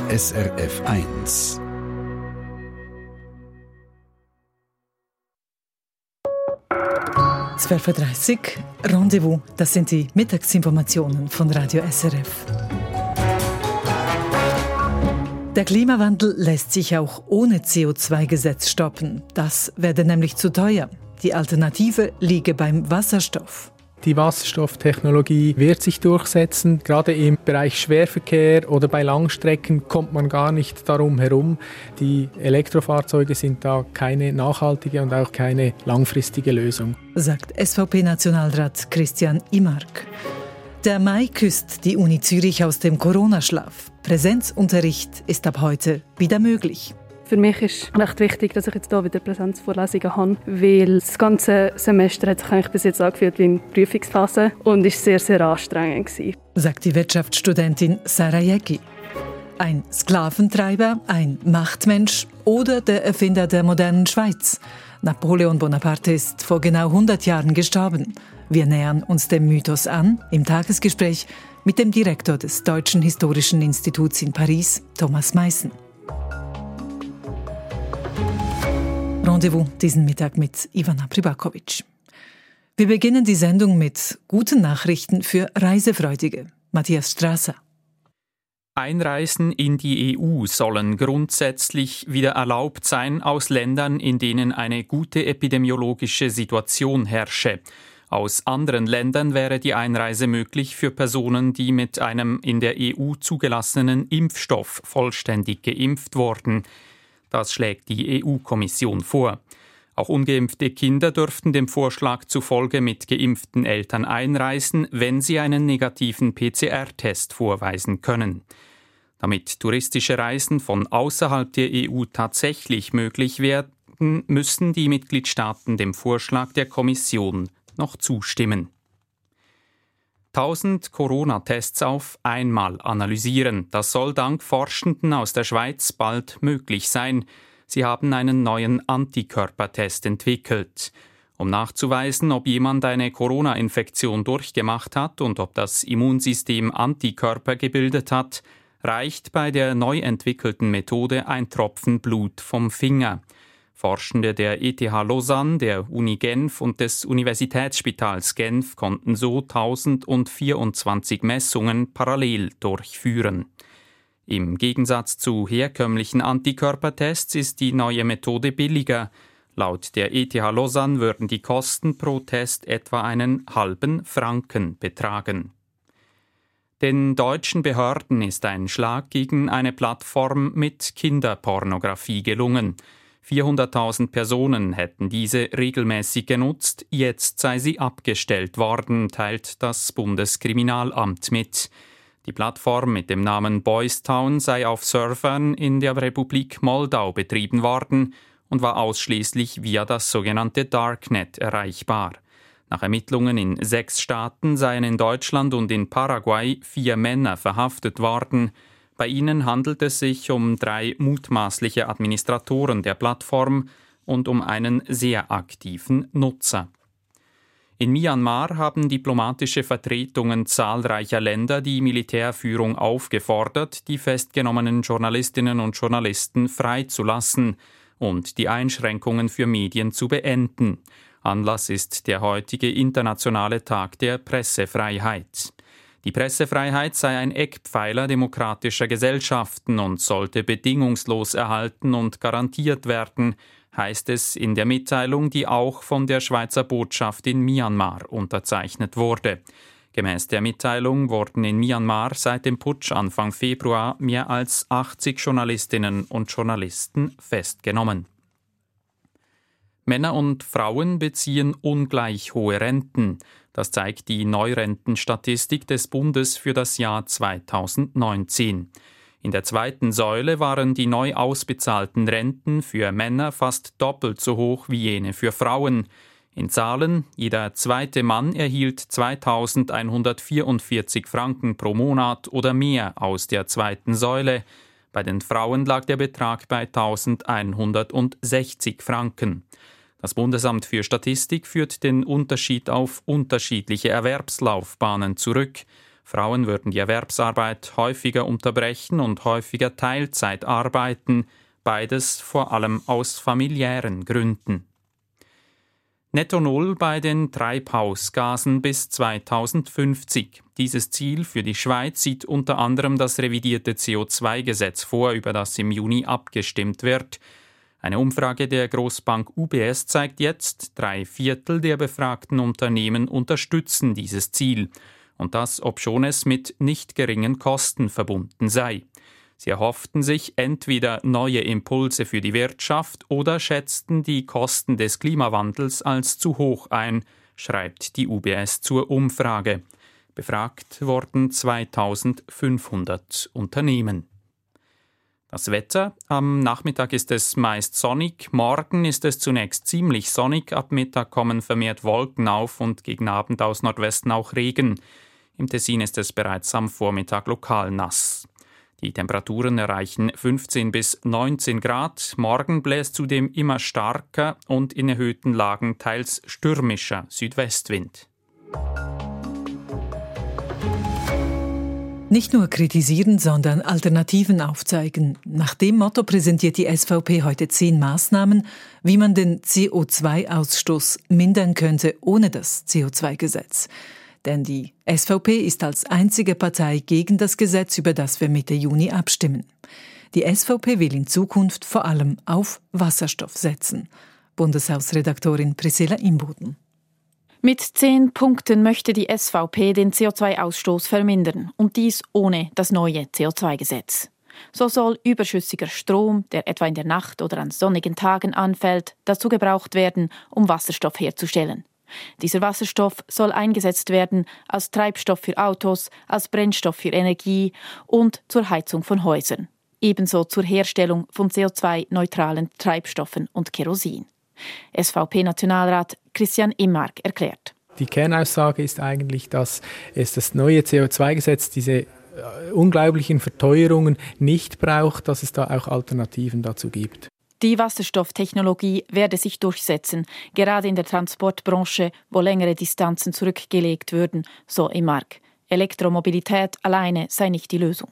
SRF 1. «12:30 Uhr, Rendezvous», das sind die Mittagsinformationen von Radio SRF. Der Klimawandel lässt sich auch ohne CO2-Gesetz stoppen. Das werde nämlich zu teuer. Die Alternative liege beim Wasserstoff. Die Wasserstofftechnologie wird sich durchsetzen. Gerade im Bereich Schwerverkehr oder bei Langstrecken kommt man gar nicht darum herum. Die Elektrofahrzeuge sind da keine nachhaltige und auch keine langfristige Lösung, sagt SVP-Nationalrat Christian Imark. Der Mai küsst die Uni Zürich aus dem Corona-Schlaf. Präsenzunterricht ist ab heute wieder möglich. Für mich ist recht wichtig, dass ich jetzt hier wieder Präsenzvorlesungen habe, weil das ganze Semester hat sich eigentlich bis jetzt angefühlt wie eine Prüfungsphase und ist sehr, sehr anstrengend gewesen, sagt die Wirtschaftsstudentin Sarah Jäcki. Ein Sklaventreiber, ein Machtmensch oder der Erfinder der modernen Schweiz. Napoleon Bonaparte ist vor genau 100 Jahren gestorben. Wir nähern uns dem Mythos an im Tagesgespräch mit dem Direktor des Deutschen Historischen Instituts in Paris, Thomas Meissen. Rendezvous diesen Mittag mit Ivana Pribakovic. Wir beginnen die Sendung mit guten Nachrichten für Reisefreudige. Matthias Strasser. Einreisen in die EU sollen grundsätzlich wieder erlaubt sein aus Ländern, in denen eine gute epidemiologische Situation herrsche. Aus anderen Ländern wäre die Einreise möglich für Personen, die mit einem in der EU zugelassenen Impfstoff vollständig geimpft wurden. Das schlägt die EU-Kommission vor. Auch ungeimpfte Kinder dürften dem Vorschlag zufolge mit geimpften Eltern einreisen, wenn sie einen negativen PCR-Test vorweisen können. Damit touristische Reisen von außerhalb der EU tatsächlich möglich werden, müssen die Mitgliedstaaten dem Vorschlag der Kommission noch zustimmen. 1000 Corona-Tests auf einmal analysieren. Das soll dank Forschenden aus der Schweiz bald möglich sein. Sie haben einen neuen Antikörpertest entwickelt. Um nachzuweisen, ob jemand eine Corona-Infektion durchgemacht hat und ob das Immunsystem Antikörper gebildet hat, reicht bei der neu entwickelten Methode ein Tropfen Blut vom Finger. Forschende der ETH Lausanne, der Uni Genf und des Universitätsspitals Genf konnten so 1024 Messungen parallel durchführen. Im Gegensatz zu herkömmlichen Antikörpertests ist die neue Methode billiger. Laut der ETH Lausanne würden die Kosten pro Test etwa einen halben Franken betragen. Den deutschen Behörden ist ein Schlag gegen eine Plattform mit Kinderpornografie gelungen. 400.000 Personen hätten diese regelmäßig genutzt, jetzt sei sie abgestellt worden, teilt das Bundeskriminalamt mit. Die Plattform mit dem Namen Boystown sei auf Servern in der Republik Moldau betrieben worden und war ausschließlich via das sogenannte Darknet erreichbar. Nach Ermittlungen in 6 Staaten seien in Deutschland und in Paraguay 4 Männer verhaftet worden. Bei ihnen handelt es sich um 3 mutmaßliche Administratoren der Plattform und um einen sehr aktiven Nutzer. In Myanmar haben diplomatische Vertretungen zahlreicher Länder die Militärführung aufgefordert, die festgenommenen Journalistinnen und Journalisten freizulassen und die Einschränkungen für Medien zu beenden. Anlass ist der heutige internationale Tag der Pressefreiheit. Die Pressefreiheit sei ein Eckpfeiler demokratischer Gesellschaften und sollte bedingungslos erhalten und garantiert werden, heißt es in der Mitteilung, die auch von der Schweizer Botschaft in Myanmar unterzeichnet wurde. Gemäß der Mitteilung wurden in Myanmar seit dem Putsch Anfang Februar mehr als 80 Journalistinnen und Journalisten festgenommen. Männer und Frauen beziehen ungleich hohe Renten. Das zeigt die Neurentenstatistik des Bundes für das Jahr 2019. In der zweiten Säule waren die neu ausbezahlten Renten für Männer fast doppelt so hoch wie jene für Frauen. In Zahlen, jeder zweite Mann erhielt 2.144 Franken pro Monat oder mehr aus der zweiten Säule. Bei den Frauen lag der Betrag bei 1.160 Franken. Das Bundesamt für Statistik führt den Unterschied auf unterschiedliche Erwerbslaufbahnen zurück. Frauen würden die Erwerbsarbeit häufiger unterbrechen und häufiger Teilzeit arbeiten, beides vor allem aus familiären Gründen. Netto Null bei den Treibhausgasen bis 2050. Dieses Ziel für die Schweiz sieht unter anderem das revidierte CO2-Gesetz vor, über das im Juni abgestimmt wird. Eine Umfrage der Grossbank UBS zeigt jetzt, 3/4 der befragten Unternehmen unterstützen dieses Ziel. Und das, obschon es mit nicht geringen Kosten verbunden sei. Sie erhofften sich entweder neue Impulse für die Wirtschaft oder schätzten die Kosten des Klimawandels als zu hoch ein, schreibt die UBS zur Umfrage. Befragt wurden 2500 Unternehmen. Das Wetter: Am Nachmittag ist es meist sonnig, morgen ist es zunächst ziemlich sonnig, ab Mittag kommen vermehrt Wolken auf und gegen Abend aus Nordwesten auch Regen. Im Tessin ist es bereits am Vormittag lokal nass. Die Temperaturen erreichen 15 bis 19 Grad. Morgen bläst zudem immer starker und in erhöhten Lagen teils stürmischer Südwestwind. Nicht nur kritisieren, sondern Alternativen aufzeigen. Nach dem Motto präsentiert die SVP heute 10 Maßnahmen, wie man den CO2-Ausstoß mindern könnte ohne das CO2-Gesetz. Denn die SVP ist als einzige Partei gegen das Gesetz, über das wir Mitte Juni abstimmen. Die SVP will in Zukunft vor allem auf Wasserstoff setzen. Bundeshausredaktorin Priscilla Imboden. Mit 10 Punkten möchte die SVP den CO2-Ausstoß vermindern und dies ohne das neue CO2-Gesetz. So soll überschüssiger Strom, der etwa in der Nacht oder an sonnigen Tagen anfällt, dazu gebraucht werden, um Wasserstoff herzustellen. Dieser Wasserstoff soll eingesetzt werden als Treibstoff für Autos, als Brennstoff für Energie und zur Heizung von Häusern. Ebenso zur Herstellung von CO2-neutralen Treibstoffen und Kerosin. SVP-Nationalrat Christian Immark erklärt. Die Kernaussage ist eigentlich, dass es das neue CO2-Gesetz diese unglaublichen Verteuerungen nicht braucht, dass es da auch Alternativen dazu gibt. Die Wasserstofftechnologie werde sich durchsetzen, gerade in der Transportbranche, wo längere Distanzen zurückgelegt würden, so Immark. Elektromobilität alleine sei nicht die Lösung.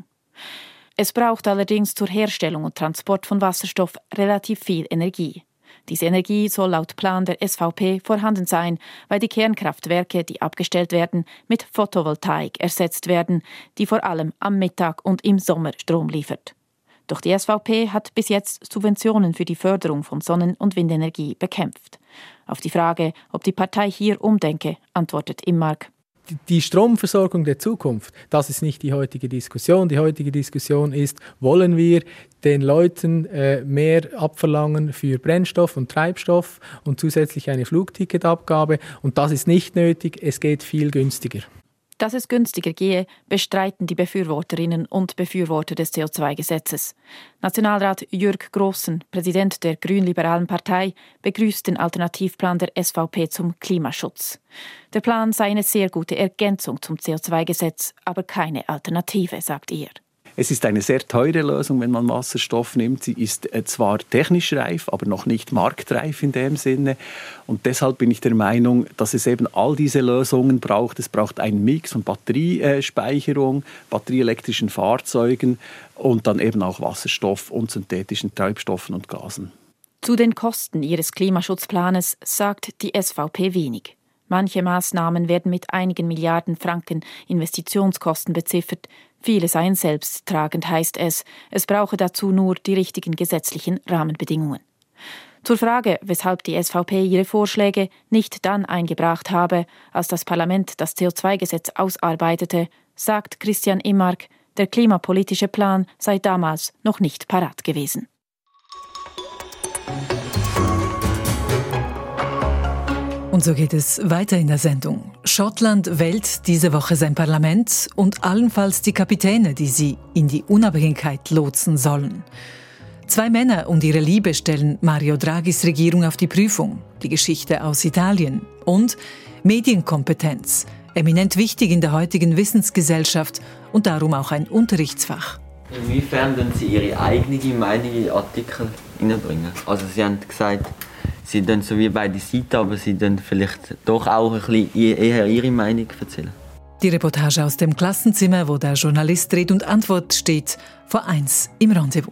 Es braucht allerdings zur Herstellung und Transport von Wasserstoff relativ viel Energie. Diese Energie soll laut Plan der SVP vorhanden sein, weil die Kernkraftwerke, die abgestellt werden, mit Photovoltaik ersetzt werden, die vor allem am Mittag und im Sommer Strom liefert. Doch die SVP hat bis jetzt Subventionen für die Förderung von Sonnen- und Windenergie bekämpft. Auf die Frage, ob die Partei hier umdenke, antwortet Immark. Die Stromversorgung der Zukunft, das ist nicht die heutige Diskussion. Die heutige Diskussion ist, wollen wir den Leuten mehr abverlangen für Brennstoff und Treibstoff und zusätzlich eine Flugticketabgabe. Und das ist nicht nötig, es geht viel günstiger. Dass es günstiger gehe, bestreiten die Befürworterinnen und Befürworter des CO2-Gesetzes. Nationalrat Jürg Grossen, Präsident der Grünliberalen Partei, begrüßt den Alternativplan der SVP zum Klimaschutz. Der Plan sei eine sehr gute Ergänzung zum CO2-Gesetz, aber keine Alternative, sagt er. Es ist eine sehr teure Lösung, wenn man Wasserstoff nimmt. Sie ist zwar technisch reif, aber noch nicht marktreif in dem Sinne. Und deshalb bin ich der Meinung, dass es eben all diese Lösungen braucht. Es braucht einen Mix von Batteriespeicherung, batterieelektrischen Fahrzeugen und dann eben auch Wasserstoff und synthetischen Treibstoffen und Gasen. Zu den Kosten ihres Klimaschutzplanes sagt die SVP wenig. Manche Maßnahmen werden mit einigen Milliarden Franken Investitionskosten beziffert. Viele seien selbsttragend, heißt es. Es brauche dazu nur die richtigen gesetzlichen Rahmenbedingungen. Zur Frage, weshalb die SVP ihre Vorschläge nicht dann eingebracht habe, als das Parlament das CO2-Gesetz ausarbeitete, sagt Christian Immark, der klimapolitische Plan sei damals noch nicht parat gewesen. Und so geht es weiter in der Sendung. Schottland wählt diese Woche sein Parlament und allenfalls die Kapitäne, die sie in die Unabhängigkeit lotsen sollen. 2 Männer und ihre Liebe stellen Mario Draghis Regierung auf die Prüfung. Die Geschichte aus Italien. Und Medienkompetenz. Eminent wichtig in der heutigen Wissensgesellschaft und darum auch ein Unterrichtsfach. Inwiefern können Sie Ihre eigene Meinung in Artikel hineinbringen? Also Sie haben gesagt, Sie dann so wie beide Seiten, aber Sie dann vielleicht doch auch ein bisschen eher Ihre Meinung erzählen. Die Reportage aus dem Klassenzimmer, wo der Journalist Rede und Antwort steht, vor 1 im Rendezvous.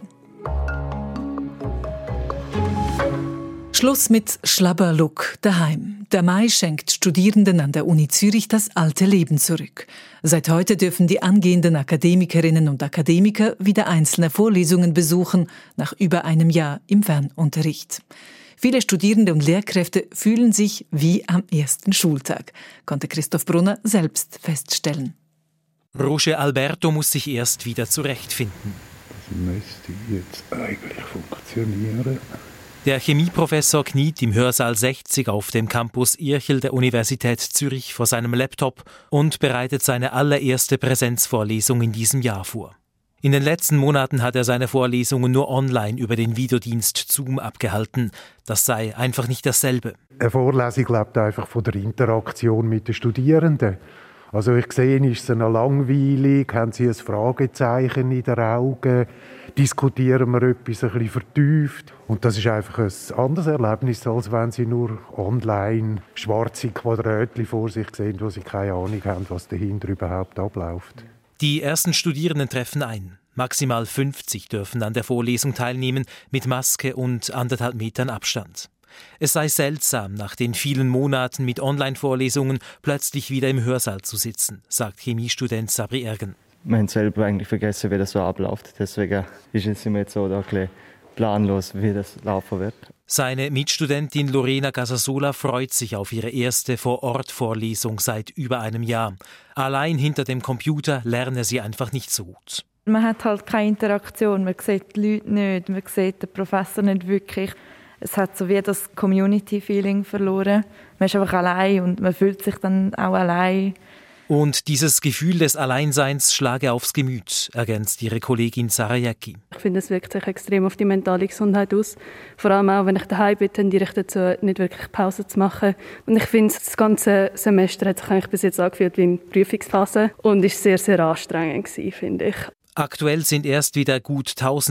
Schluss mit Schlabberlook daheim. Der Mai schenkt Studierenden an der Uni Zürich das alte Leben zurück. Seit heute dürfen die angehenden Akademikerinnen und Akademiker wieder einzelne Vorlesungen besuchen, nach über einem Jahr im Fernunterricht. Viele Studierende und Lehrkräfte fühlen sich wie am ersten Schultag, konnte Christoph Brunner selbst feststellen. Roger Alberto muss sich erst wieder zurechtfinden. Das müsste jetzt eigentlich funktionieren. Der Chemieprofessor kniet im Hörsaal 60 auf dem Campus Irchel der Universität Zürich vor seinem Laptop und bereitet seine allererste Präsenzvorlesung in diesem Jahr vor. In den letzten Monaten hat er seine Vorlesungen nur online über den Videodienst Zoom abgehalten. Das sei einfach nicht dasselbe. Eine Vorlesung lebt einfach von der Interaktion mit den Studierenden. Also ich sehe, ist es noch langweilig, haben Sie ein Fragezeichen in den Augen, diskutieren wir etwas ein bisschen vertieft. Und das ist einfach ein anderes Erlebnis, als wenn Sie nur online schwarze Quadratchen vor sich sehen, wo Sie keine Ahnung haben, was dahinter überhaupt abläuft. Die ersten Studierenden treffen ein. Maximal 50 dürfen an der Vorlesung teilnehmen, mit Maske und 1,5 Metern Abstand. Es sei seltsam, nach den vielen Monaten mit Online-Vorlesungen plötzlich wieder im Hörsaal zu sitzen, sagt Chemiestudent Sabri Ergen. Wir haben selber eigentlich vergessen, wie das so abläuft. Deswegen sind wir jetzt so da ein bisschen planlos, wie das laufen wird. Seine Mitstudentin Lorena Casasola freut sich auf ihre erste Vor-Ort-Vorlesung seit über einem Jahr. Allein hinter dem Computer lerne sie einfach nicht so gut. Man hat halt keine Interaktion, man sieht die Leute nicht, man sieht den Professor nicht wirklich. Es hat so wie das Community-Feeling verloren. Man ist einfach allein und man fühlt sich dann auch allein. Und dieses Gefühl des Alleinseins schlage aufs Gemüt, ergänzt ihre Kollegin Sarah Jäcki. Ich finde, es wirkt sich extrem auf die mentale Gesundheit aus. Vor allem auch, wenn ich daheim bin, tendiere ich dazu, nicht wirklich Pause zu machen. Und ich finde, das ganze Semester hat sich eigentlich bis jetzt angefühlt wie eine Prüfungsphase und ist sehr, sehr anstrengend gewesen, finde ich. Aktuell sind erst wieder gut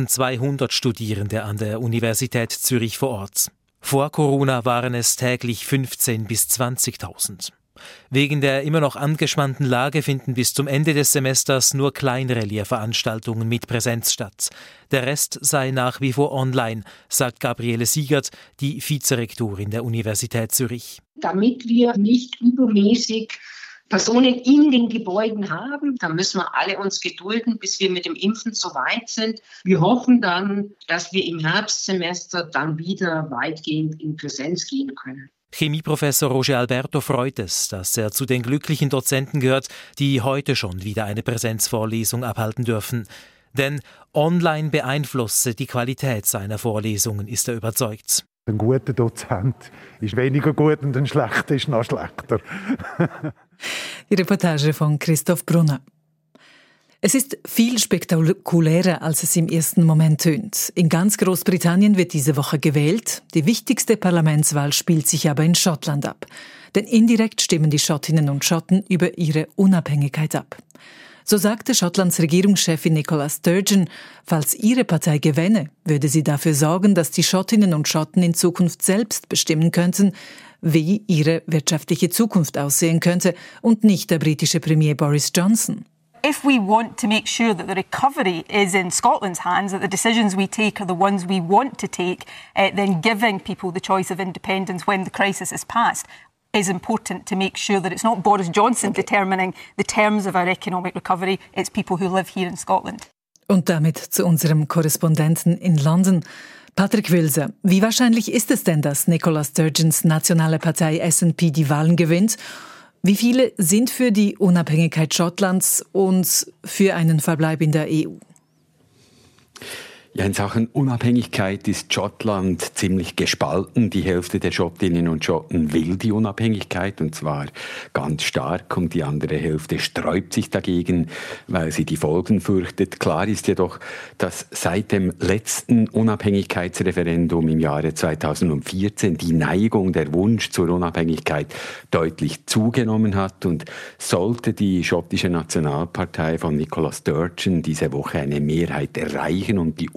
1200 Studierende an der Universität Zürich vor Ort. Vor Corona waren es täglich 15.000 bis 20.000. Wegen der immer noch angespannten Lage finden bis zum Ende des Semesters nur kleinere Lehrveranstaltungen mit Präsenz statt. Der Rest sei nach wie vor online, sagt Gabriele Siegert, die Vizerektorin der Universität Zürich. Damit wir nicht übermäßig Personen in den Gebäuden haben, da müssen wir alle uns gedulden, bis wir mit dem Impfen so weit sind. Wir hoffen dann, dass wir im Herbstsemester dann wieder weitgehend in Präsenz gehen können. Chemieprofessor Roger Alberto freut es, dass er zu den glücklichen Dozenten gehört, die heute schon wieder eine Präsenzvorlesung abhalten dürfen. Denn online beeinflusse die Qualität seiner Vorlesungen, ist er überzeugt. Ein guter Dozent ist weniger gut und ein schlechter ist noch schlechter. Die Reportage von Christoph Brunner. Es ist viel spektakulärer, als es im ersten Moment tönt. In ganz Großbritannien wird diese Woche gewählt. Die wichtigste Parlamentswahl spielt sich aber in Schottland ab. Denn indirekt stimmen die Schottinnen und Schotten über ihre Unabhängigkeit ab. So sagte Schottlands Regierungschefin Nicola Sturgeon, falls ihre Partei gewänne, würde sie dafür sorgen, dass die Schottinnen und Schotten in Zukunft selbst bestimmen könnten, wie ihre wirtschaftliche Zukunft aussehen könnte und nicht der britische Premier Boris Johnson. If we want to make sure that the recovery is in Scotland's hands, that the decisions we take are the ones we want to take, then giving people the choice of independence when the crisis has passed is important to make sure that it's not Boris Johnson determining the terms of our economic recovery, it's people who live here in Scotland. Und damit zu unserem Korrespondenten in London, Patrick Wilser. Wie wahrscheinlich ist es denn, dass Nicola Sturgeons nationale Partei SNP die Wahlen gewinnt? Wie viele sind für die Unabhängigkeit Schottlands und für einen Verbleib in der EU? Ja, in Sachen Unabhängigkeit ist Schottland ziemlich gespalten. Die Hälfte der Schottinnen und Schotten will die Unabhängigkeit, und zwar ganz stark, und die andere Hälfte sträubt sich dagegen, weil sie die Folgen fürchtet. Klar ist jedoch, dass seit dem letzten Unabhängigkeitsreferendum im Jahre 2014 die Neigung, der Wunsch zur Unabhängigkeit deutlich zugenommen hat, und sollte die schottische Nationalpartei von Nicola Sturgeon diese Woche eine Mehrheit erreichen und die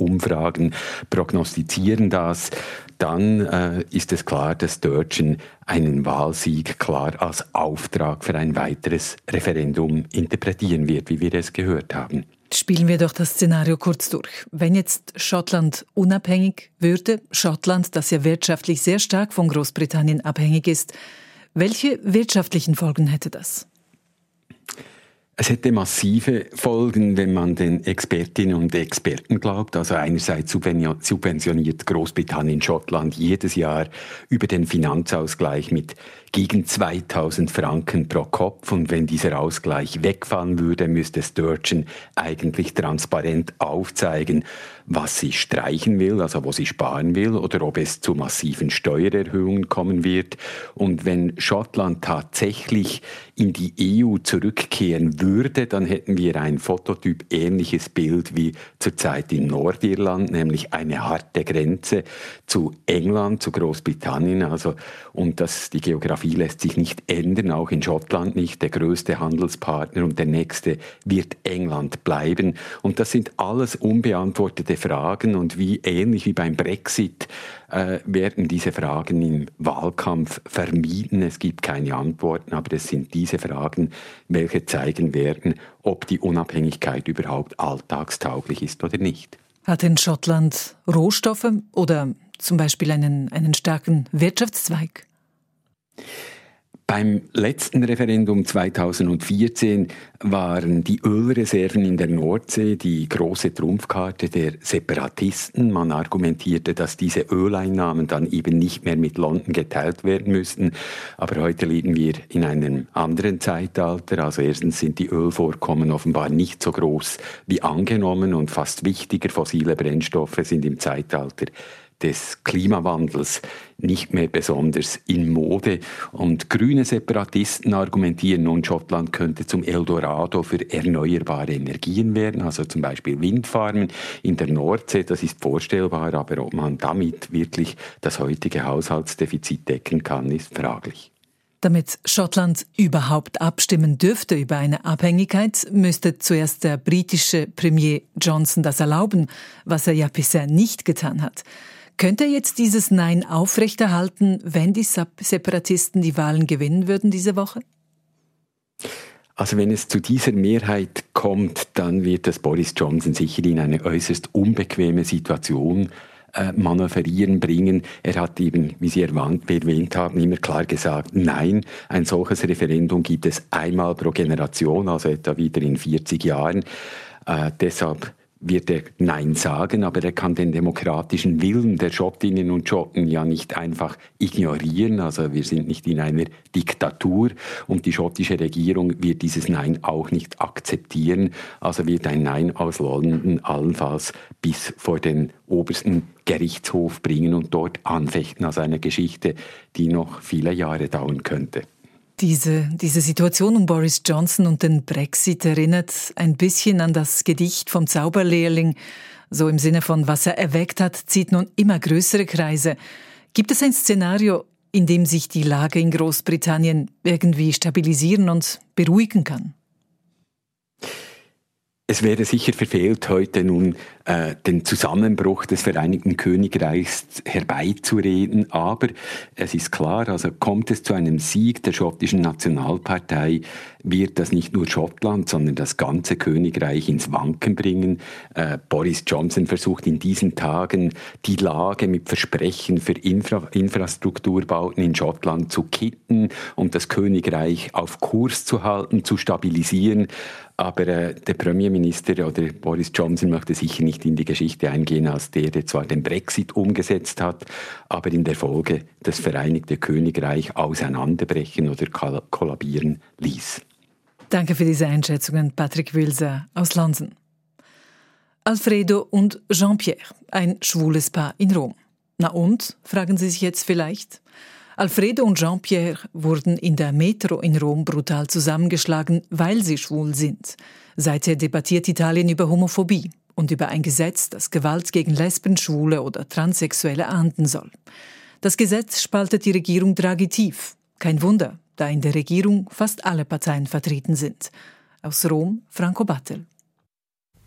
Umfragen prognostizieren das, dann ist es klar, dass Dörtchen einen Wahlsieg klar als Auftrag für ein weiteres Referendum interpretieren wird, wie wir es gehört haben. Spielen wir doch das Szenario kurz durch. Wenn jetzt Schottland unabhängig würde, Schottland, das ja wirtschaftlich sehr stark von Großbritannien abhängig ist, welche wirtschaftlichen Folgen hätte das? Es hätte massive Folgen, wenn man den Expertinnen und Experten glaubt. Also einerseits subventioniert Großbritannien Schottland jedes Jahr über den Finanzausgleich mit gegen 2.000 Franken pro Kopf. Und wenn dieser Ausgleich wegfallen würde, müsste Sturgeon eigentlich transparent aufzeigen, was sie streichen will, also wo sie sparen will, oder ob es zu massiven Steuererhöhungen kommen wird. Und wenn Schottland tatsächlich in die EU zurückkehren würde, dann hätten wir ein Fototyp ähnliches Bild wie zurzeit in Nordirland, nämlich eine harte Grenze zu England, zu Großbritannien. Also, und die Geografie lässt sich nicht ändern, auch in Schottland nicht. Der größte Handelspartner und der nächste wird England bleiben. Und das sind alles unbeantwortete Fragen, und ähnlich wie beim Brexit werden diese Fragen im Wahlkampf vermieden. Es gibt keine Antworten, aber es sind diese Fragen, welche zeigen werden, ob die Unabhängigkeit überhaupt alltagstauglich ist oder nicht. Hat denn Schottland Rohstoffe oder zum Beispiel einen starken Wirtschaftszweig? Beim letzten Referendum 2014 waren die Ölreserven in der Nordsee die große Trumpfkarte der Separatisten. Man argumentierte, dass diese Öleinnahmen dann eben nicht mehr mit London geteilt werden müssten. Aber heute leben wir in einem anderen Zeitalter. Also erstens sind die Ölvorkommen offenbar nicht so groß wie angenommen, und fast wichtiger, fossile Brennstoffe sind im Zeitalter des Klimawandels nicht mehr besonders in Mode. Und grüne Separatisten argumentieren nun, Schottland könnte zum Eldorado für erneuerbare Energien werden, also zum Beispiel Windfarmen in der Nordsee. Das ist vorstellbar, aber ob man damit wirklich das heutige Haushaltsdefizit decken kann, ist fraglich. Damit Schottland überhaupt abstimmen dürfte über eine Abhängigkeit, müsste zuerst der britische Premier Johnson das erlauben, was er ja bisher nicht getan hat. Könnte er jetzt dieses Nein aufrechterhalten, wenn die Separatisten die Wahlen gewinnen würden diese Woche? Also wenn es zu dieser Mehrheit kommt, dann wird das Boris Johnson sicher in eine äußerst unbequeme Situation manövrieren bringen. Er hat eben, wie Sie erwähnt haben, immer klar gesagt, nein, ein solches Referendum gibt es einmal pro Generation, also etwa wieder in 40 Jahren. Deshalb wird er Nein sagen, aber er kann den demokratischen Willen der Schottinnen und Schotten ja nicht einfach ignorieren. Also wir sind nicht in einer Diktatur, und die schottische Regierung wird dieses Nein auch nicht akzeptieren. Also wird ein Nein aus London allenfalls bis vor den obersten Gerichtshof bringen und dort anfechten, als eine Geschichte, die noch viele Jahre dauern könnte. Diese Situation um Boris Johnson und den Brexit erinnert ein bisschen an das Gedicht vom Zauberlehrling. So im Sinne von, was er erweckt hat, zieht nun immer größere Kreise. Gibt es ein Szenario, in dem sich die Lage in Großbritannien irgendwie stabilisieren und beruhigen kann? Es wäre sicher verfehlt, heute nun den Zusammenbruch des Vereinigten Königreichs herbeizureden, aber es ist klar, also kommt es zu einem Sieg der schottischen Nationalpartei, wird das nicht nur Schottland, sondern das ganze Königreich ins Wanken bringen. Boris Johnson versucht in diesen Tagen, die Lage mit Versprechen für Infrastrukturbauten in Schottland zu kitten und das Königreich auf Kurs zu halten, zu stabilisieren. Aber der Premierminister oder Boris Johnson möchte sicher nicht in die Geschichte eingehen, als der zwar den Brexit umgesetzt hat, aber in der Folge das Vereinigte Königreich auseinanderbrechen oder kollabieren ließ. Danke für diese Einschätzungen, Patrick Wilser aus London. Alfredo und Jean-Pierre, ein schwules Paar in Rom. Na und, fragen Sie sich jetzt vielleicht? Alfredo und Jean-Pierre wurden in der Metro in Rom brutal zusammengeschlagen, weil sie schwul sind. Seither debattiert Italien über Homophobie und über ein Gesetz, das Gewalt gegen Lesben, Schwule oder Transsexuelle ahnden soll. Das Gesetz spaltet die Regierung Draghi tief. Kein Wunder, da in der Regierung fast alle Parteien vertreten sind. Aus Rom, Franco Battel.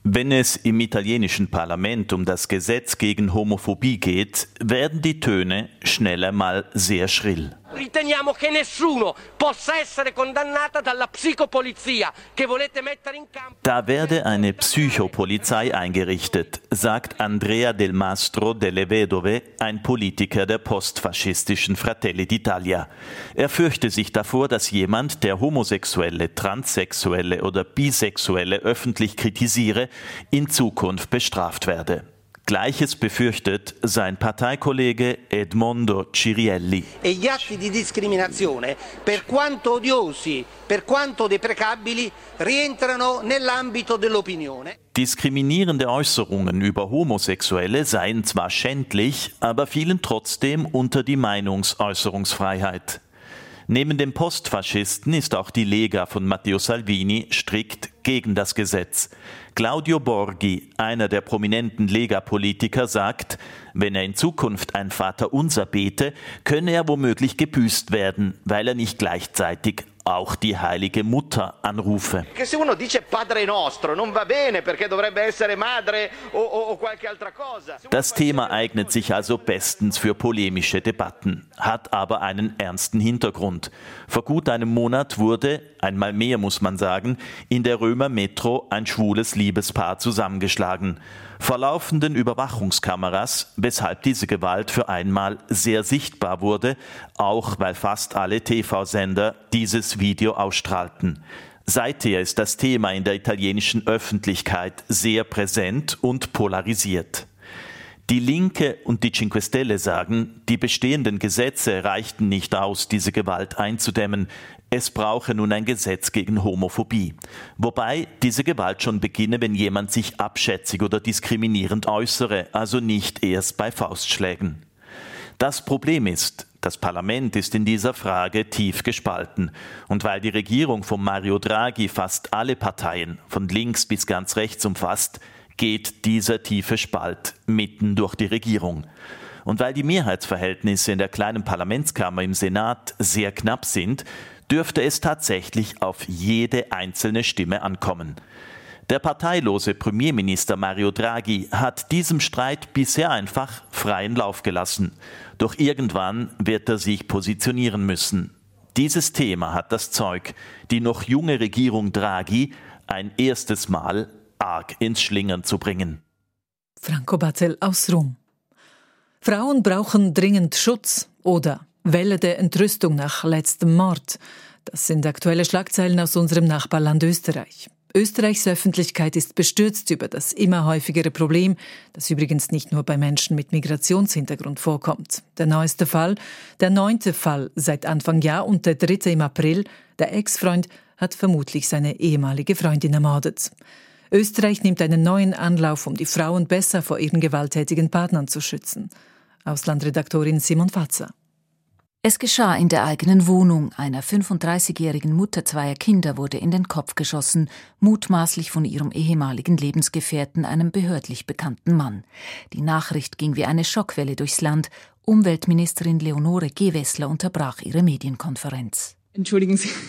Wenn es im italienischen Parlament um das Gesetz gegen Homophobie geht, werden die Töne schnell einmal sehr schrill. Riteniamo che nessuno possa essere condannato dalla psicopolizia che volete mettere in campo. Da werde eine Psychopolizei eingerichtet, sagt Andrea Del Mastro delle Vedove, ein Politiker der postfaschistischen Fratelli d'Italia. Er fürchte sich davor, dass jemand, der Homosexuelle, Transsexuelle oder Bisexuelle öffentlich kritisiere, in Zukunft bestraft werde. Gleiches befürchtet sein Parteikollege Edmondo Cirielli. E gli atti di discriminazione, per quanto odiosi, per quanto deprecabili, rientrano nell'ambito dell'opinione. Diskriminierende Äußerungen über Homosexuelle seien zwar schändlich, aber fielen trotzdem unter die Meinungsäußerungsfreiheit. Neben dem Postfaschisten ist auch die Lega von Matteo Salvini strikt gegen das Gesetz. Claudio Borghi, einer der prominenten Lega-Politiker, sagt, wenn er in Zukunft ein Vaterunser bete, könne er womöglich gebüßt werden, weil er nicht gleichzeitig auch die heilige Mutter anrufe. Se uno dice Padre Nostro, non va bene, perché dovrebbe essere madre o qualche altra cosa. Das Thema eignet sich also bestens für polemische Debatten, hat aber einen ernsten Hintergrund. Vor gut einem Monat wurde, einmal mehr muss man sagen, in der Römer Metro ein schwules Liebespaar zusammengeschlagen. Vor laufenden Überwachungskameras, weshalb diese Gewalt für einmal sehr sichtbar wurde, auch weil fast alle TV-Sender dieses Video ausstrahlten. Seither ist das Thema in der italienischen Öffentlichkeit sehr präsent und polarisiert. Die Linke und die Cinque Stelle sagen, die bestehenden Gesetze reichten nicht aus, diese Gewalt einzudämmen. Es brauche nun ein Gesetz gegen Homophobie. Wobei diese Gewalt schon beginne, wenn jemand sich abschätzig oder diskriminierend äußere, also nicht erst bei Faustschlägen. Das Problem ist, das Parlament ist in dieser Frage tief gespalten. Und weil die Regierung von Mario Draghi fast alle Parteien, von links bis ganz rechts umfasst, geht dieser tiefe Spalt mitten durch die Regierung. Und weil die Mehrheitsverhältnisse in der kleinen Parlamentskammer im Senat sehr knapp sind, dürfte es tatsächlich auf jede einzelne Stimme ankommen. Der parteilose Premierminister Mario Draghi hat diesem Streit bisher einfach freien Lauf gelassen. Doch irgendwann wird er sich positionieren müssen. Dieses Thema hat das Zeug, die noch junge Regierung Draghi ein erstes Mal arg ins Schlingern zu bringen. Franco Battel aus Rom. Frauen brauchen dringend Schutz oder Welle der Entrüstung nach letztem Mord. Das sind aktuelle Schlagzeilen aus unserem Nachbarland Österreich. Österreichs Öffentlichkeit ist bestürzt über das immer häufigere Problem, das übrigens nicht nur bei Menschen mit Migrationshintergrund vorkommt. Der neueste Fall, der 9. Fall seit Anfang Jahr und der 3. im April, der Ex-Freund hat vermutlich seine ehemalige Freundin ermordet. Österreich nimmt einen neuen Anlauf, um die Frauen besser vor ihren gewalttätigen Partnern zu schützen. Auslandredaktorin Simon Fatzer. Es geschah in der eigenen Wohnung. Einer 35-jährigen Mutter zweier Kinder wurde in den Kopf geschossen, mutmaßlich von ihrem ehemaligen Lebensgefährten, einem behördlich bekannten Mann. Die Nachricht ging wie eine Schockwelle durchs Land. Umweltministerin Leonore Gewessler unterbrach ihre Medienkonferenz. Entschuldigen Sie,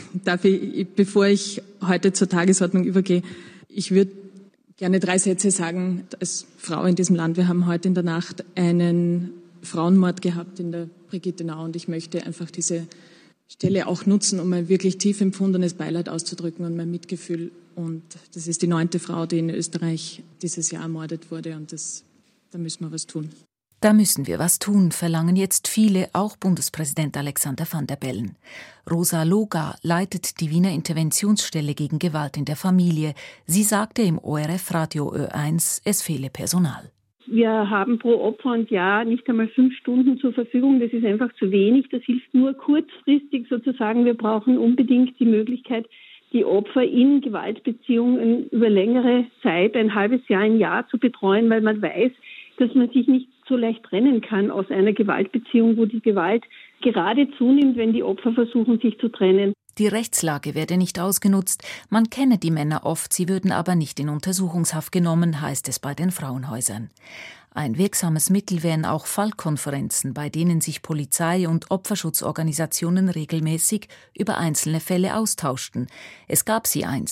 bevor ich heute zur Tagesordnung übergehe, ich würde gerne 3 Sätze sagen als Frau in diesem Land. Wir haben heute in der Nacht einen Frauenmord gehabt in der Brigittenau und ich möchte einfach diese Stelle auch nutzen, um ein wirklich tief empfundenes Beileid auszudrücken und mein Mitgefühl. Und das ist die 9. Frau, die in Österreich dieses Jahr ermordet wurde und da müssen wir was tun. Da müssen wir was tun, verlangen jetzt viele, auch Bundespräsident Alexander Van der Bellen. Rosa Loga leitet die Wiener Interventionsstelle gegen Gewalt in der Familie. Sie sagte im ORF-Radio Ö1, es fehle Personal. Wir haben pro Opfer und Jahr nicht einmal 5 Stunden zur Verfügung. Das ist einfach zu wenig. Das hilft nur kurzfristig sozusagen. Wir brauchen unbedingt die Möglichkeit, die Opfer in Gewaltbeziehungen über längere Zeit, ein halbes Jahr, ein Jahr zu betreuen, weil man weiß, dass man sich nicht so leicht trennen kann aus einer Gewaltbeziehung, wo die Gewalt gerade zunimmt, wenn die Opfer versuchen, sich zu trennen. Die Rechtslage werde nicht ausgenutzt. Man kenne die Männer oft, sie würden aber nicht in Untersuchungshaft genommen, heißt es bei den Frauenhäusern. Ein wirksames Mittel wären auch Fallkonferenzen, bei denen sich Polizei und Opferschutzorganisationen regelmäßig über einzelne Fälle austauschten. Es gab sie einst.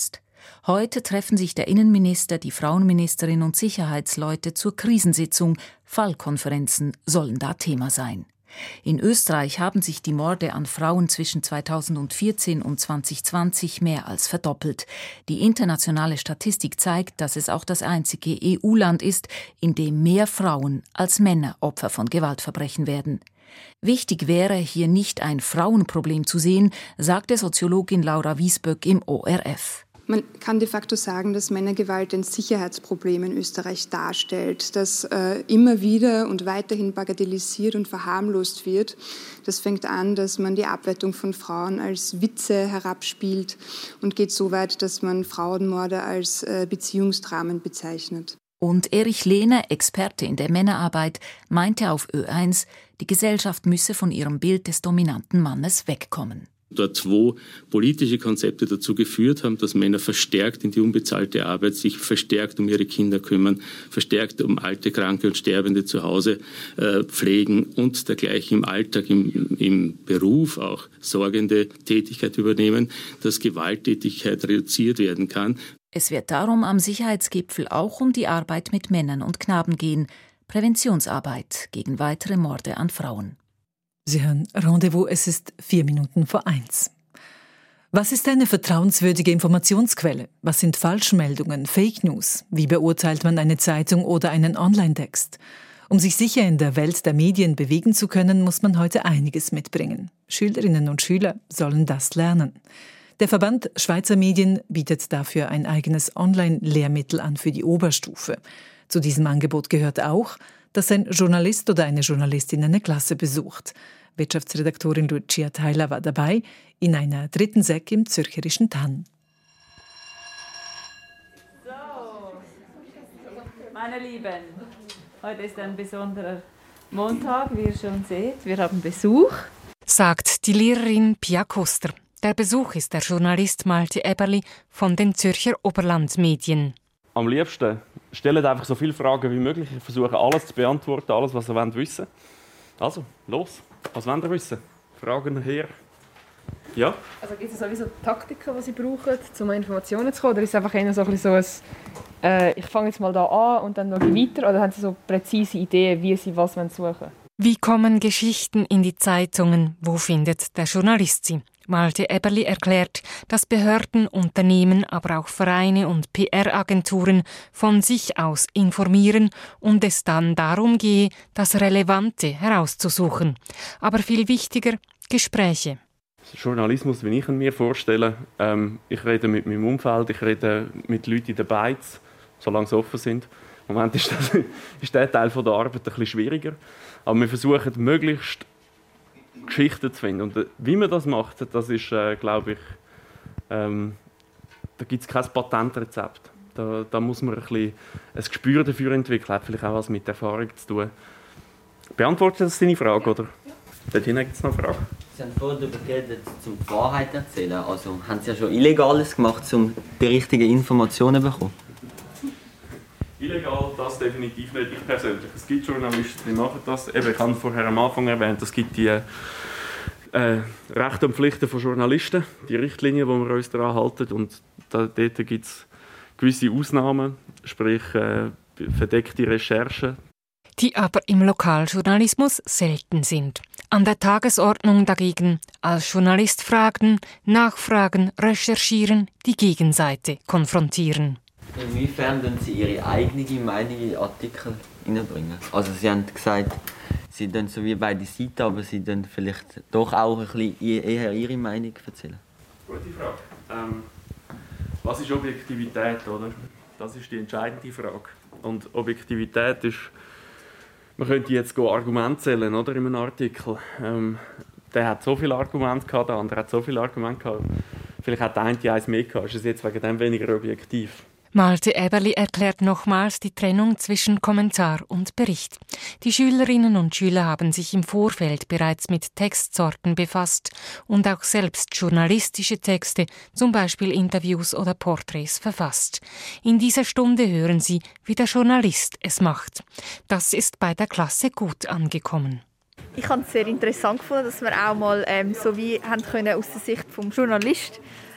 Heute treffen sich der Innenminister, die Frauenministerin und Sicherheitsleute zur Krisensitzung. Fallkonferenzen sollen da Thema sein. In Österreich haben sich die Morde an Frauen zwischen 2014 und 2020 mehr als verdoppelt. Die internationale Statistik zeigt, dass es auch das einzige EU-Land ist, in dem mehr Frauen als Männer Opfer von Gewaltverbrechen werden. Wichtig wäre, hier nicht ein Frauenproblem zu sehen, sagte Soziologin Laura Wiesböck im ORF. Man kann de facto sagen, dass Männergewalt ein Sicherheitsproblem in Österreich darstellt, das immer wieder und weiterhin bagatellisiert und verharmlost wird. Das fängt an, dass man die Abwertung von Frauen als Witze herabspielt und geht so weit, dass man Frauenmorde als Beziehungsdramen bezeichnet. Und Erich Lehner, Experte in der Männerarbeit, meinte auf Ö1, die Gesellschaft müsse von ihrem Bild des dominanten Mannes wegkommen. Dort, wo politische Konzepte dazu geführt haben, dass Männer verstärkt in die unbezahlte Arbeit sich verstärkt um ihre Kinder kümmern, verstärkt um alte, Kranke und Sterbende zu Hause pflegen und dergleichen im Alltag, im Beruf auch sorgende Tätigkeit übernehmen, dass Gewalttätigkeit reduziert werden kann. Es wird darum am Sicherheitsgipfel auch um die Arbeit mit Männern und Knaben gehen, Präventionsarbeit gegen weitere Morde an Frauen. Sie hören Rendezvous, es ist 1:04. Was ist eine vertrauenswürdige Informationsquelle? Was sind Falschmeldungen, Fake News? Wie beurteilt man eine Zeitung oder einen Online-Text? Um sich sicher in der Welt der Medien bewegen zu können, muss man heute einiges mitbringen. Schülerinnen und Schüler sollen das lernen. Der Verband Schweizer Medien bietet dafür ein eigenes Online-Lehrmittel an für die Oberstufe. Zu diesem Angebot gehört auch, dass ein Journalist oder eine Journalistin eine Klasse besucht. Wirtschaftsredaktorin Lucia Theiler war dabei in einer 3. Sek im zürcherischen Thann. So, meine Lieben, heute ist ein besonderer Montag, wie ihr schon seht. Wir haben Besuch, sagt die Lehrerin Pia Koster. Der Besuch ist der Journalist Malte Eberli von den Zürcher Oberlandmedien. Am liebsten stellt einfach so viele Fragen wie möglich. Ich versuche alles zu beantworten, alles, was ihr wissen wollt. Also, los. Was wollt ihr wissen? Fragen her. Ja? Also gibt es sowieso Taktiken, die Sie brauchen, um an Informationen zu kommen? Oder ist es einfach eher so ein ich fange jetzt mal da an und dann schaue ich weiter? Oder haben Sie so präzise Ideen, wie Sie was suchen wollen? Wie kommen Geschichten in die Zeitungen? Wo findet der Journalist sie? Malte Eberli erklärt, dass Behörden, Unternehmen, aber auch Vereine und PR-Agenturen von sich aus informieren und es dann darum gehe, das Relevante herauszusuchen. Aber viel wichtiger, Gespräche. Journalismus, wie ich ihn mir vorstelle, ich rede mit meinem Umfeld, ich rede mit Leuten in den Beiz, solange sie offen sind. Im Moment ist der Teil der Arbeit ein bisschen schwieriger. Aber wir versuchen, möglichst Geschichten zu finden. Und wie man das macht, das ist, glaube ich, da gibt es kein Patentrezept. Da muss man ein Gespür dafür entwickeln, hat vielleicht auch was mit Erfahrung zu tun. Beantwortet das deine Frage, oder? Dort hinten gibt es noch eine Frage. Sie haben vorhin darüber geredet, um die Wahrheit zu erzählen. Also haben Sie ja schon Illegales gemacht, um die richtigen Informationen zu bekommen? Illegal, das definitiv nicht. Ich persönlich. Es gibt Journalisten, die machen das. Eben, ich habe vorher am Anfang erwähnt, es gibt die Rechte und Pflichten von Journalisten, die Richtlinien, wo wir uns daran halten. Und dort gibt es gewisse Ausnahmen, sprich verdeckte Recherchen. Die aber im Lokaljournalismus selten sind. An der Tagesordnung dagegen als Journalist fragen, nachfragen, recherchieren, die Gegenseite konfrontieren. Inwiefern können Sie Ihre eigene Meinung in Artikel hineinbringen? Also Sie haben gesagt, Sie tun so wie beide Seiten, aber Sie tun vielleicht doch auch ein bisschen eher Ihre Meinung erzählen. Gute Frage. Was ist Objektivität, oder? Das ist die entscheidende Frage. Und Objektivität ist, man könnte jetzt Argumente zählen, oder, in einem Artikel. Der hat so viele Argumente gehabt, der andere hat so viele Argumente gehabt. Vielleicht hat der eine eins mehr gehabt. Ist es jetzt wegen dem weniger objektiv? Malte Eberli erklärt nochmals die Trennung zwischen Kommentar und Bericht. Die Schülerinnen und Schüler haben sich im Vorfeld bereits mit Textsorten befasst und auch selbst journalistische Texte, zum Beispiel Interviews oder Porträts, verfasst. In dieser Stunde hören Sie, wie der Journalist es macht. Das ist bei der Klasse gut angekommen. Ich fand es sehr interessant gefunden, dass wir auch mal so wie haben können aus der Sicht vom Journalist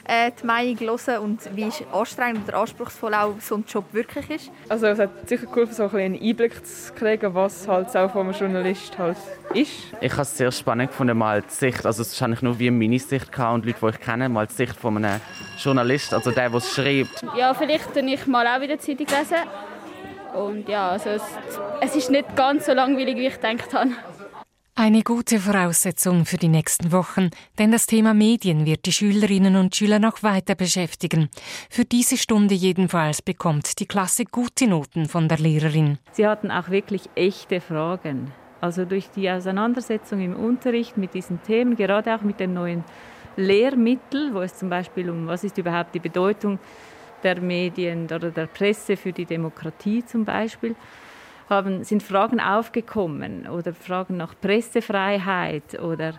die Meinung hören und wie anstrengend oder anspruchsvoll auch so ein Job wirklich ist. Also es hat sicher geholfen, so einen Einblick zu kriegen, was halt auch von einem Journalist halt ist. Ich habe es sehr spannend gefunden, mal die Sicht, also es war eigentlich nur wie meine Sicht und Leute, die ich kenne, mal die Sicht von einem Journalist, also der es schreibt. Ja, vielleicht lese ich mal auch wieder die Zeitung lesen. Und ja, also es ist nicht ganz so langweilig, wie ich gedacht habe. Eine gute Voraussetzung für die nächsten Wochen, denn das Thema Medien wird die Schülerinnen und Schüler noch weiter beschäftigen. Für diese Stunde jedenfalls bekommt die Klasse gute Noten von der Lehrerin. Sie hatten auch wirklich echte Fragen. Also durch die Auseinandersetzung im Unterricht mit diesen Themen, gerade auch mit den neuen Lehrmitteln, wo es zum Beispiel um was ist überhaupt die Bedeutung der Medien oder der Presse für die Demokratie zum Beispiel, sind Fragen aufgekommen oder Fragen nach Pressefreiheit oder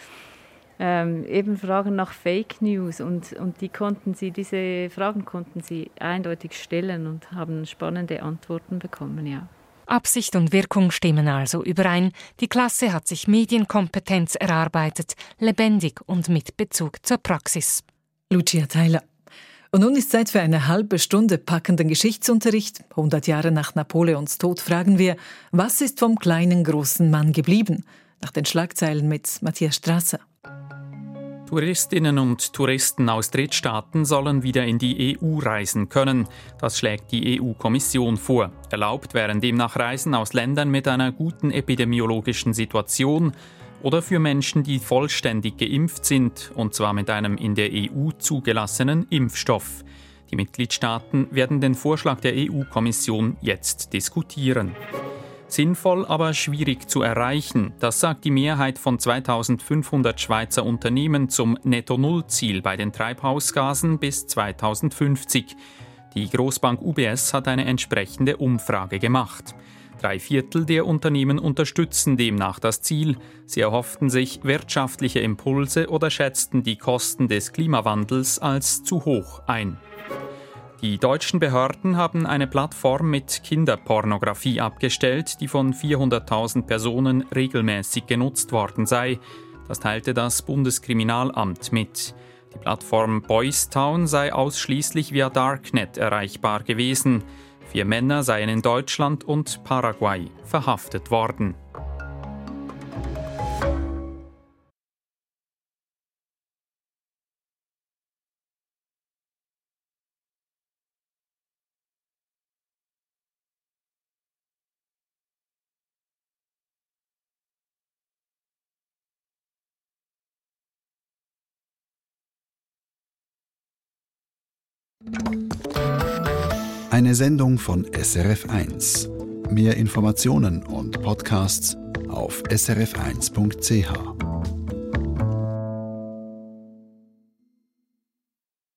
eben Fragen nach Fake News und diese Fragen konnten sie eindeutig stellen und haben spannende Antworten bekommen, ja. Absicht und Wirkung stimmen also überein. Die Klasse hat sich Medienkompetenz erarbeitet, lebendig und mit Bezug zur Praxis. Lucia Theiler. Und nun ist Zeit für eine halbe Stunde packenden Geschichtsunterricht. 100 Jahre nach Napoleons Tod fragen wir, was ist vom kleinen, großen Mann geblieben? Nach den Schlagzeilen mit Matthias Strasser. Touristinnen und Touristen aus Drittstaaten sollen wieder in die EU reisen können. Das schlägt die EU-Kommission vor. Erlaubt wären demnach Reisen aus Ländern mit einer guten epidemiologischen Situation oder für Menschen, die vollständig geimpft sind, und zwar mit einem in der EU zugelassenen Impfstoff. Die Mitgliedstaaten werden den Vorschlag der EU-Kommission jetzt diskutieren. Sinnvoll, aber schwierig zu erreichen, das sagt die Mehrheit von 2500 Schweizer Unternehmen zum Netto-Null-Ziel bei den Treibhausgasen bis 2050. Die Grossbank UBS hat eine entsprechende Umfrage gemacht. 3/4 der Unternehmen unterstützen demnach das Ziel. Sie erhofften sich wirtschaftliche Impulse oder schätzten die Kosten des Klimawandels als zu hoch ein. Die deutschen Behörden haben eine Plattform mit Kinderpornografie abgestellt, die von 400.000 Personen regelmäßig genutzt worden sei. Das teilte das Bundeskriminalamt mit. Die Plattform Boystown sei ausschließlich via Darknet erreichbar gewesen. 4 Männer seien in Deutschland und Paraguay verhaftet worden. Eine Sendung von SRF1. Mehr Informationen und Podcasts auf srf1.ch.